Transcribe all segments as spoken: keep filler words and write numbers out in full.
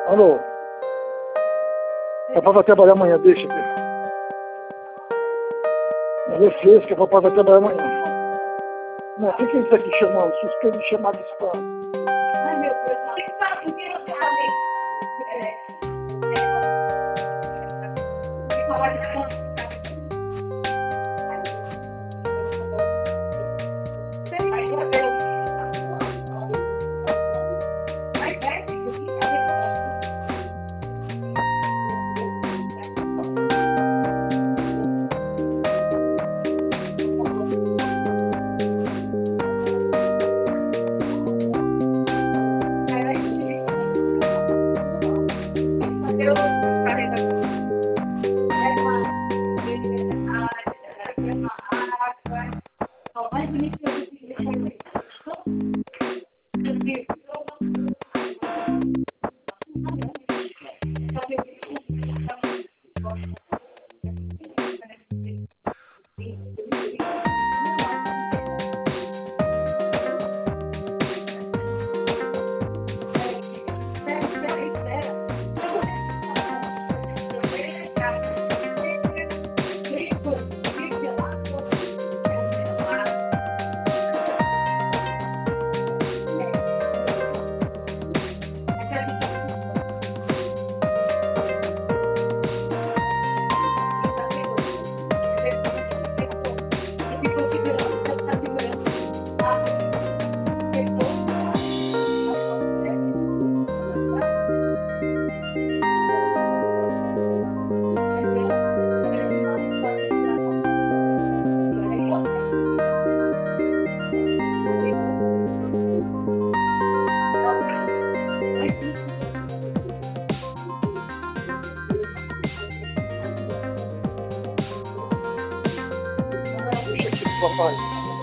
Alô? Papai vai trabalhar amanhã, deixa, Deus. Mas é fresca, papai vai trabalhar amanhã. Não, o que, que é isso aqui chamando? Suspeito de chamar de spam. Ai, meu Deus, o que está aqui? O que você falei? Deixa aqui pro papai.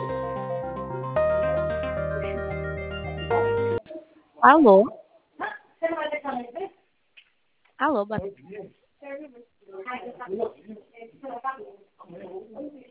Alô? Alô, boa Não vi. Não vi.